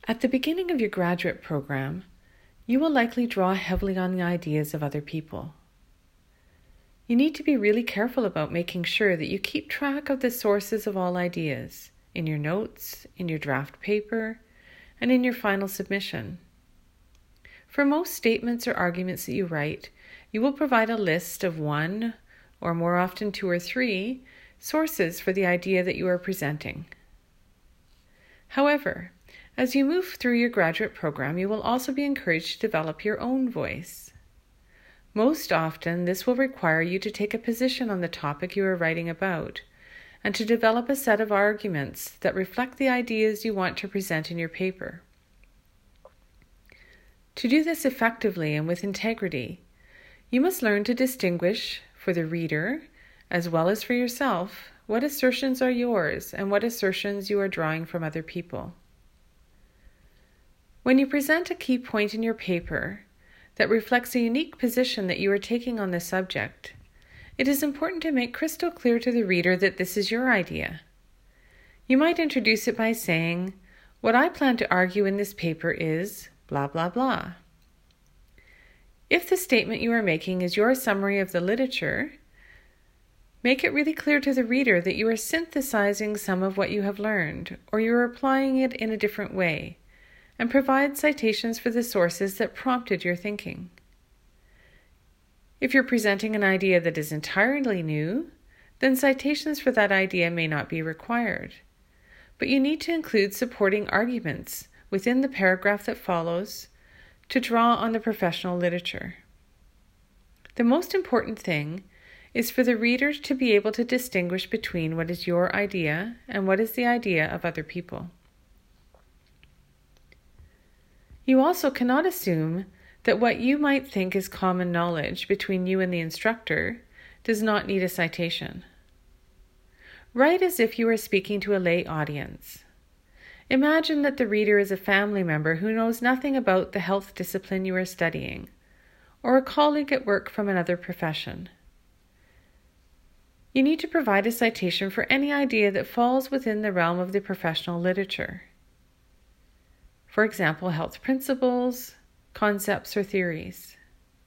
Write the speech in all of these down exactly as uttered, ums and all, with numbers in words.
At the beginning of your graduate program, you will likely draw heavily on the ideas of other people. You need to be really careful about making sure that you keep track of the sources of all ideas in your notes, in your draft paper, and in your final submission. For most statements or arguments that you write, you will provide a list of one, or more often two or three, sources for the idea that you are presenting. However, as you move through your graduate program, you will also be encouraged to develop your own voice. Most often, this will require you to take a position on the topic you are writing about, and to develop a set of arguments that reflect the ideas you want to present in your paper. To do this effectively and with integrity, you must learn to distinguish for the reader, as well as for yourself, what assertions are yours and what assertions you are drawing from other people. When you present a key point in your paper that reflects a unique position that you are taking on the subject, it is important to make crystal clear to the reader that this is your idea. You might introduce it by saying, "What I plan to argue in this paper is blah, blah, blah." If the statement you are making is your summary of the literature, make it really clear to the reader that you are synthesizing some of what you have learned, or you are applying it in a different way, and provide citations for the sources that prompted your thinking. If you're presenting an idea that is entirely new, then citations for that idea may not be required. But you need to include supporting arguments within the paragraph that follows to draw on the professional literature. The most important thing is for the reader to be able to distinguish between what is your idea and what is the idea of other people. You also cannot assume that what you might think is common knowledge between you and the instructor does not need a citation. Write as if you are speaking to a lay audience. Imagine that the reader is a family member who knows nothing about the health discipline you are studying, or a colleague at work from another profession. You need to provide a citation for any idea that falls within the realm of the professional literature. For example, health principles, concepts, or theories.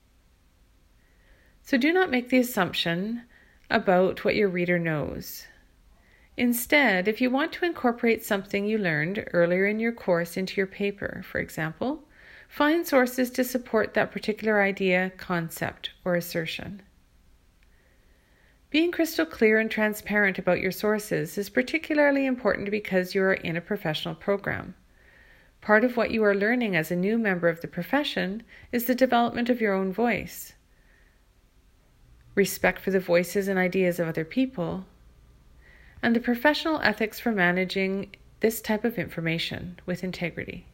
So do not make the assumption about what your reader knows. Instead, if you want to incorporate something you learned earlier in your course into your paper, for example, find sources to support that particular idea, concept, or assertion. Being crystal clear and transparent about your sources is particularly important because you are in a professional program. Part of what you are learning as a new member of the profession is the development of your own voice, respect for the voices and ideas of other people, and the professional ethics for managing this type of information with integrity.